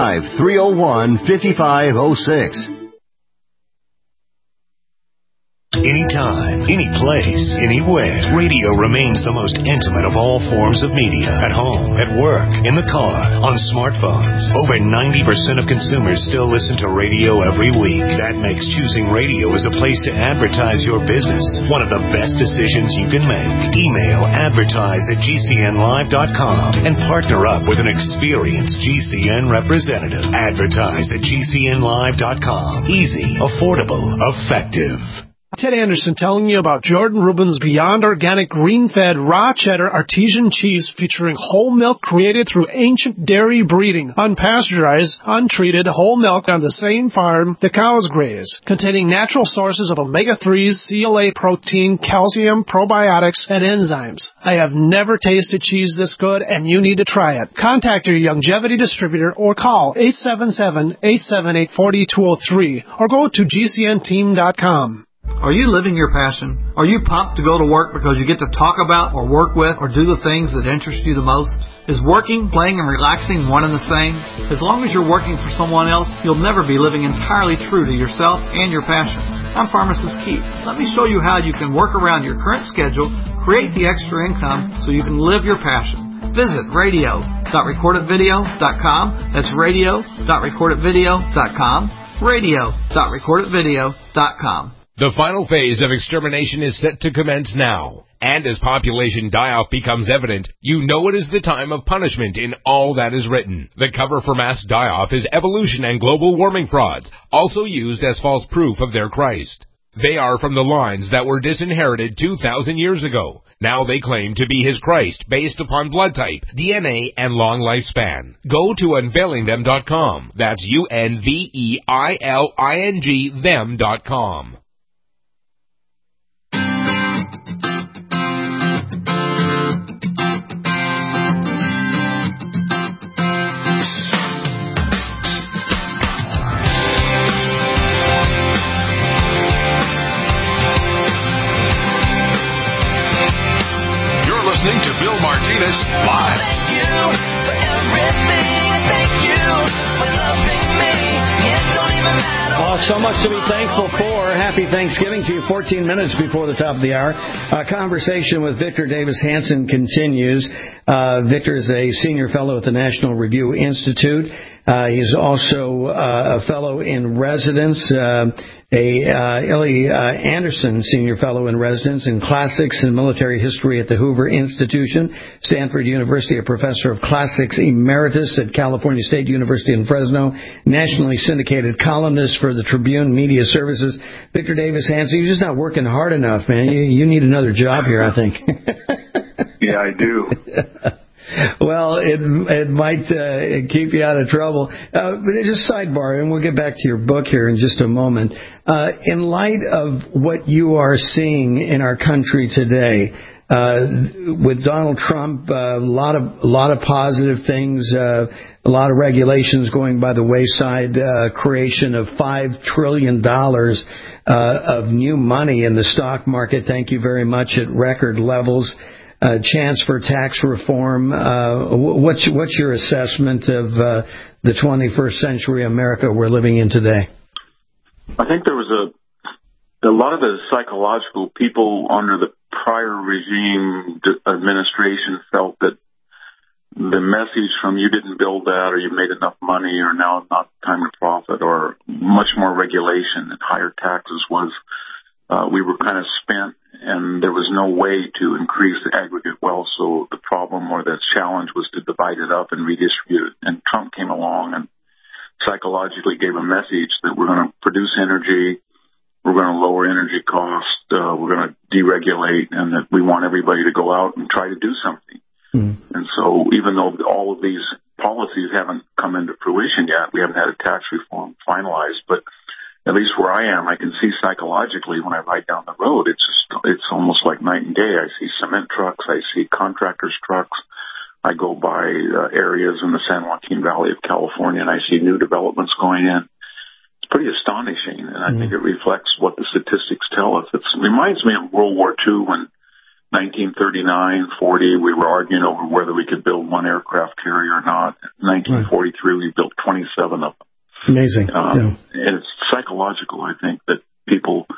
855-301-5506. Anytime, any place, anywhere, radio remains the most intimate of all forms of media. At home, at work, in the car, on smartphones. Over 90% of consumers still listen to radio every week. That makes choosing radio as a place to advertise your business one of the best decisions you can make. Email advertise@gcnlive.com and partner up with an experienced GCN representative. Advertise at gcnlive.com. Easy, affordable, effective. Ted Anderson telling you about Jordan Rubin's Beyond Organic Green-Fed Raw Cheddar Artesian Cheese featuring whole milk created through ancient dairy breeding, unpasteurized, untreated whole milk on the same farm the cows graze, containing natural sources of omega-3s, CLA protein, calcium, probiotics, and enzymes. I have never tasted cheese this good, and you need to try it. Contact your Longevity distributor or call 877-878-4203 or go to gcnteam.com. Are you living your passion? Are you pumped to go to work because you get to talk about or work with or do the things that interest you the most? Is working, playing, and relaxing one and the same? As long as you're working for someone else, you'll never be living entirely true to yourself and your passion. I'm Pharmacist Keith. Let me show you how you can work around your current schedule, create the extra income so you can live your passion. Visit radio.recordedvideo.com. That's radio.recordedvideo.com. radio.recordedvideo.com. The final phase of extermination is set to commence now. And as population die-off becomes evident, you know it is the time of punishment in all that is written. The cover for mass die-off is evolution and global warming frauds, also used as false proof of their Christ. They are from the lines that were disinherited 2,000 years ago. Now they claim to be his Christ based upon blood type, DNA, and long lifespan. Go to unveilingthem.com. That's UNVEILING them.com. Listening to Bill Martinez Live. Thank you for everything. Thank you for loving me. It don't even matter. Oh, so much to be thankful for. Happy Thanksgiving to you. 14 minutes before the top of the hour. A conversation with Victor Davis Hanson continues. Victor is a senior fellow at the National Review Institute. He's also a fellow in residence, Illie Anderson Senior Fellow in Residence in Classics and Military History at the Hoover Institution, Stanford University, a Professor of Classics Emeritus at California State University in Fresno, nationally syndicated columnist for the Tribune Media Services. Victor Davis Hanson, you're just not working hard enough, man. You need another job here, I think. Yeah, I do. Well, it might keep you out of trouble. But just sidebar, and we'll get back to your book here in just a moment. In light of what you are seeing in our country today, with Donald Trump, a lot of positive things, a lot of regulations going by the wayside, creation of $5 trillion of new money in the stock market. Thank you very much, at record levels. Chance for tax reform. What's your assessment of the 21st century America we're living in today? I think there was a lot of the psychological people under the prior regime administration felt that the message from you didn't build that, or you made enough money, or now it's not time to profit, or much more regulation and higher taxes was we were kind of spent, and there was no way to increase the aggregate wealth. So the problem or the challenge was to divide it up and redistribute it. And Trump came along and psychologically gave a message that we're going to produce energy, we're going to lower energy costs, we're going to deregulate, and that we want everybody to go out and try to do something. And so even though all of these policies haven't come into fruition yet, we haven't had a tax reform finalized, but at least where I am, I can see psychologically when I ride down the road, it's almost like night and day. I see cement trucks, I see contractors' trucks. I go by areas in the San Joaquin Valley of California, and I see new developments going in. It's pretty astonishing, and I think it reflects what the statistics tell us. It reminds me of World War II when 1939, 40, we were arguing over whether we could build one aircraft carrier or not. In 1943, we built 27 of them. Amazing. And it's psychological, I think, that people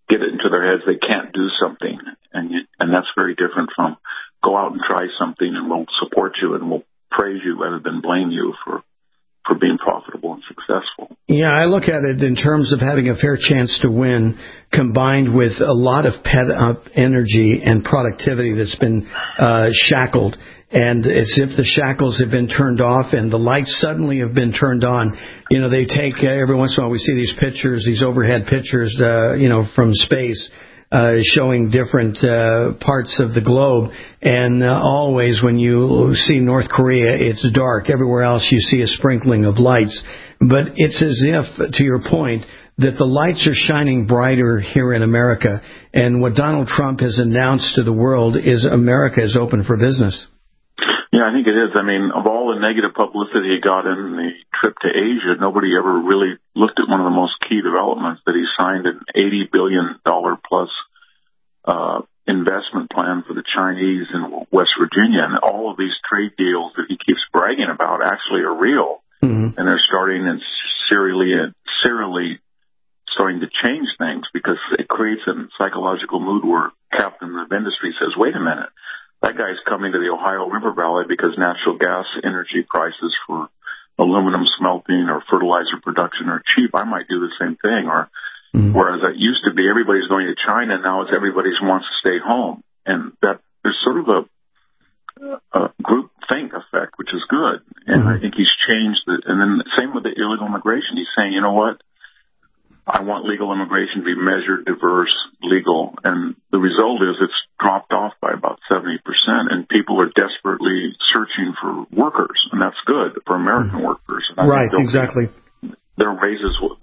get it into their heads they can't do something, and that's very different from go out and try something, and we'll support you and we'll praise you rather than blame you for being profitable and successful. Yeah, I look at it in terms of having a fair chance to win, combined with a lot of pent-up energy and productivity that's been shackled. And it's if the shackles have been turned off and the lights suddenly have been turned on. You know, they take, every once in a while we see these pictures, these overhead pictures, from space, showing different parts of the globe. And always when you see North Korea, it's dark. Everywhere else you see a sprinkling of lights. But it's as if, to your point, that the lights are shining brighter here in America. And what Donald Trump has announced to the world is America is open for business. Yeah, I think it is. I mean, of all the negative publicity he got in the trip to Asia, nobody ever really looked at one of the most key developments, that he signed an $80 billion plus investment plan for the Chinese in West Virginia. And all of these trade deals that he keeps bragging about actually are real. Mm-hmm. And they're starting and serially starting to change things, because it creates a psychological mood where captain of industry says, wait a minute, that guy's coming to the Ohio River Valley because natural gas energy prices for aluminum smelting or fertilizer production are cheap. I might do the same thing. Or whereas it used to be everybody's going to China, now it's everybody wants to stay home. And that there's sort of a group think effect, which is good. And I think he's changed it. And then same with the illegal immigration. He's saying, you know what? I want legal immigration to be measured, diverse, legal, and the result is it's dropped off by about 70%, and people are desperately searching for workers, and that's good for American workers. And right, exactly. Their wages will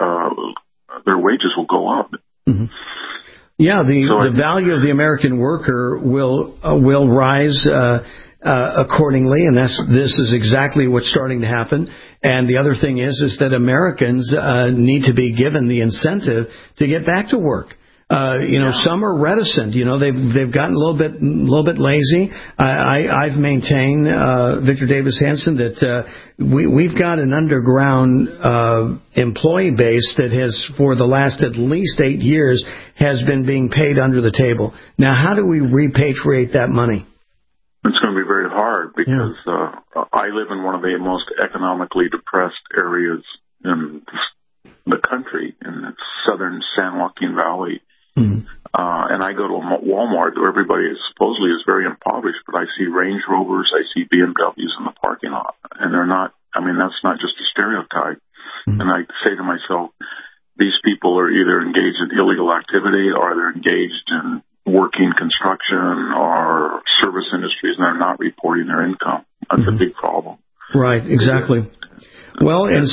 go up. Mm-hmm. Yeah, the value of the American worker will rise accordingly, and this is exactly what's starting to happen. And the other thing is that Americans need to be given the incentive to get back to work. Some are reticent. They've gotten a little bit lazy. I've maintained, Victor Davis Hanson, that we've got an underground employee base that has, for the last at least 8 years, has been being paid under the table. Now, how do we repatriate that money? It's going to be very hard, because I live in one of the most economically depressed areas in the country, in the southern San Joaquin Valley. Mm-hmm. And I go to a Walmart where everybody supposedly is very impoverished, but I see Range Rovers, I see BMWs in the parking lot. And they're not, that's not just a stereotype. Mm-hmm. And I say to myself, these people are either engaged in illegal activity or they're engaged in working construction or service industries, and they're not reporting their income. That's a big problem. Right, exactly. Well, and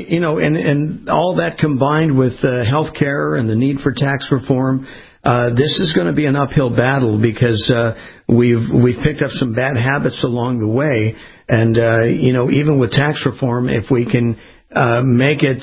and all that combined with health care and the need for tax reform, this is going to be an uphill battle, because we've picked up some bad habits along the way, and even with tax reform, if we can make it,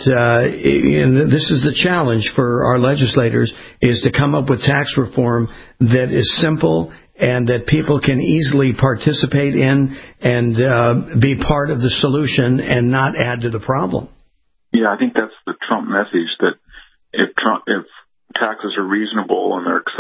and this is the challenge for our legislators, is to come up with tax reform that is simple and that people can easily participate in and be part of the solution and not add to the problem. Yeah, I think that's the Trump message, that if taxes are reasonable and they're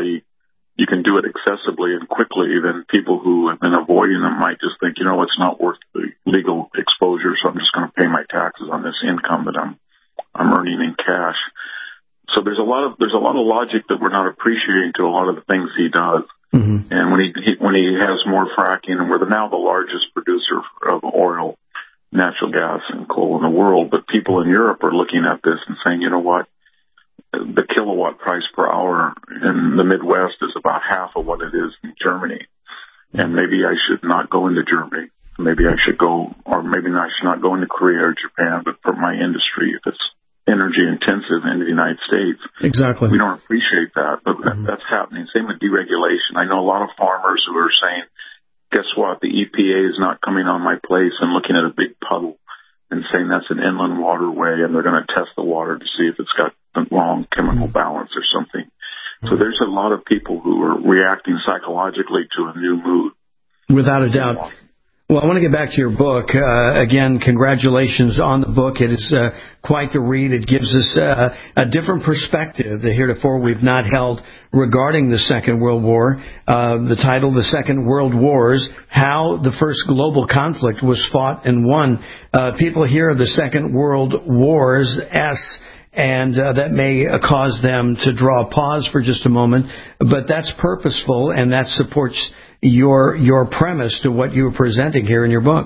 you can do it accessibly and quickly, then people who have been avoiding them might just think, it's not worth the legal exposure, so I'm just going to pay my taxes on this income that I'm earning in cash. So there's a lot of logic that we're not appreciating to a lot of the things he does. Mm-hmm. And when he has more fracking, and we're now the largest producer of oil, natural gas, and coal in the world, but people in Europe are looking at this and saying, you know what? The kilowatt price per hour in the Midwest is about half of what it is in Germany. And maybe I should not go into Germany. Maybe I should go, or maybe I should not go into Korea or Japan, but for my industry, if it's energy intensive in the United States. Exactly. We don't appreciate that, but that's happening. Same with deregulation. I know a lot of farmers who are saying, guess what? The EPA is not coming on my place and looking at a big puddle and saying that's an inland waterway, and they're going to test the water to see if it's got the wrong chemical balance or something. So there's a lot of people who are reacting psychologically to a new mood. Without a doubt. Well, I want to get back to your book. Again, congratulations on the book. It is quite the read. It gives us a different perspective that heretofore we've not held regarding the Second World War. The title, The Second World Wars, How the First Global Conflict Was Fought and Won. People hear of the Second World Wars, and that may cause them to draw a pause for just a moment, but that's purposeful, and that supports your premise to what you were presenting here in your book.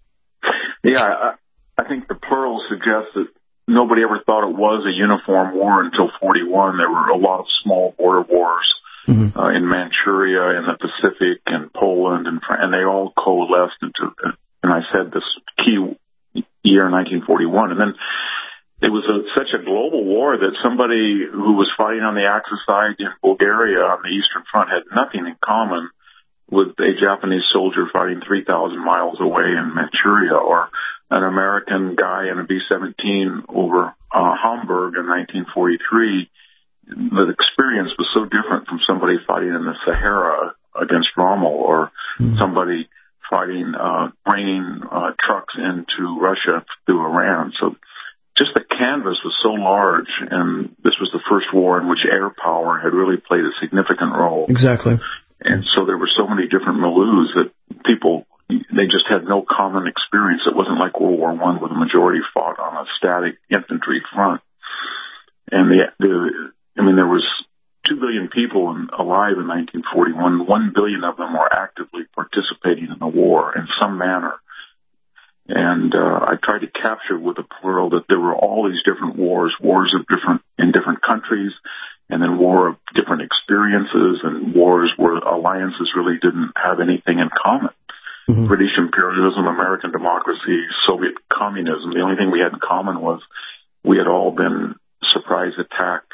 Yeah, I think the plural suggests that nobody ever thought it was a uniform war until 41. There were a lot of small border wars in Manchuria, in the Pacific, and Poland, and they all coalesced into, and I said this key year, 1941. And then it was such a global war that somebody who was fighting on the Axis side in Bulgaria on the Eastern Front had nothing in common with a Japanese soldier fighting 3,000 miles away in Manchuria, or an American guy in a B-17 over Hamburg in 1943. The experience was so different from somebody fighting in the Sahara against Rommel, or somebody fighting, bringing trucks into Russia through Iran. So just the canvas was so large, and this was the first war in which air power had really played a significant role. Exactly. And so there were so many different milieus that people, they just had no common experience. It wasn't like World War I, where the majority fought on a static infantry front. And there was 2 billion people alive in 1941. 1 billion of them were actively participating in the war in some manner. And I tried to capture with the plural that there were all these different wars in different countries, and then war of different experiences, and wars where alliances really didn't have anything in common. British imperialism, American democracy, Soviet communism. The only thing we had in common was we had all been surprise attacked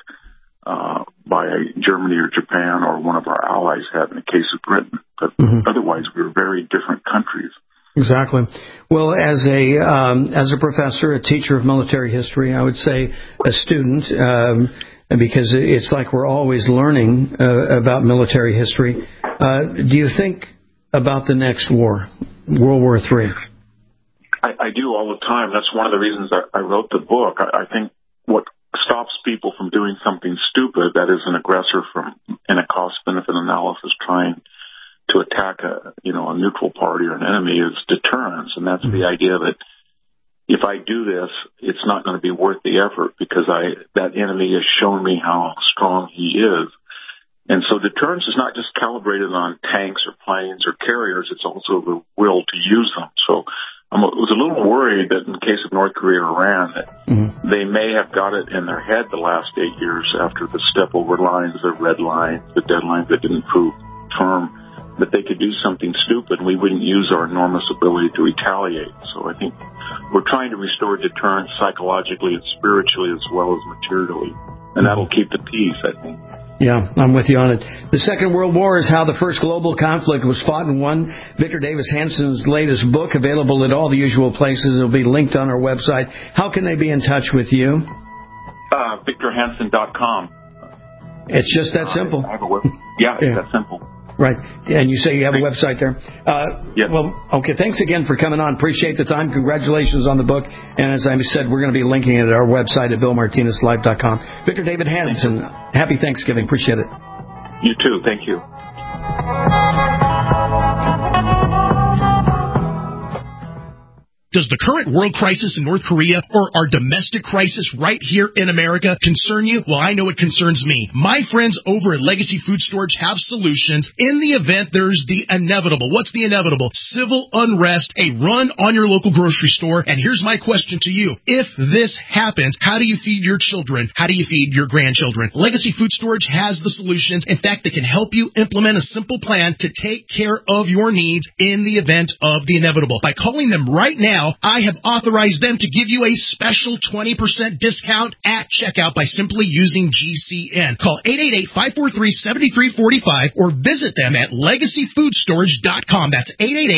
by Germany or Japan, or one of our allies had in the case of Britain. But otherwise, we were very different countries. Exactly. Well, as a professor, a teacher of military history, I would say a student, because it's like we're always learning about military history. Do you think about the next war, World War III? I do all the time. That's one of the reasons I wrote the book. I think what stops people from doing something stupid, that is an aggressor in a cost-benefit analysis trying to attack a neutral party or an enemy, is deterrence. And that's the idea that if I do this, it's not going to be worth the effort, because that enemy has shown me how strong he is. And so deterrence is not just calibrated on tanks or planes or carriers, it's also the will to use them. So I was a little worried that in the case of North Korea or Iran, that they may have got it in their head the last 8 years after the step-over lines, the red lines, the deadlines that didn't prove firm, that they could do something stupid and we wouldn't use our enormous ability to retaliate. So I think we're trying to restore deterrence psychologically and spiritually as well as materially. And that'll keep the peace, I think. Yeah, I'm with you on it. The Second World War is how the first global conflict was fought and won. Victor Davis Hanson's latest book, available at all the usual places. It'll be linked on our website. How can they be in touch with you? VictorHanson.com. It's just that simple. I have a it's that simple. Right. And you say you have a website there. Yes. Well, okay, thanks again for coming on. Appreciate the time. Congratulations on the book. And as I said, we're going to be linking it at our website at BillMartinezLive.com. Victor David Hanson, happy Thanksgiving. Appreciate it. You too. Thank you. Does the current world crisis in North Korea or our domestic crisis right here in America concern you? Well, I know it concerns me. My friends over at Legacy Food Storage have solutions in the event there's the inevitable. What's the inevitable? Civil unrest, a run on your local grocery store. And here's my question to you. If this happens, how do you feed your children? How do you feed your grandchildren? Legacy Food Storage has the solutions. In fact, they can help you implement a simple plan to take care of your needs in the event of the inevitable. By calling them right now, I have authorized them to give you a special 20% discount at checkout by simply using GCN. Call 888-543-7345 or visit them at LegacyFoodStorage.com. That's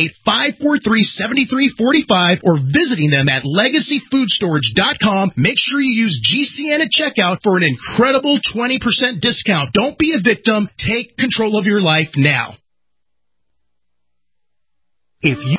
888-543-7345 or visiting them at LegacyFoodStorage.com. Make sure you use GCN at checkout for an incredible 20% discount. Don't be a victim. Take control of your life now. If you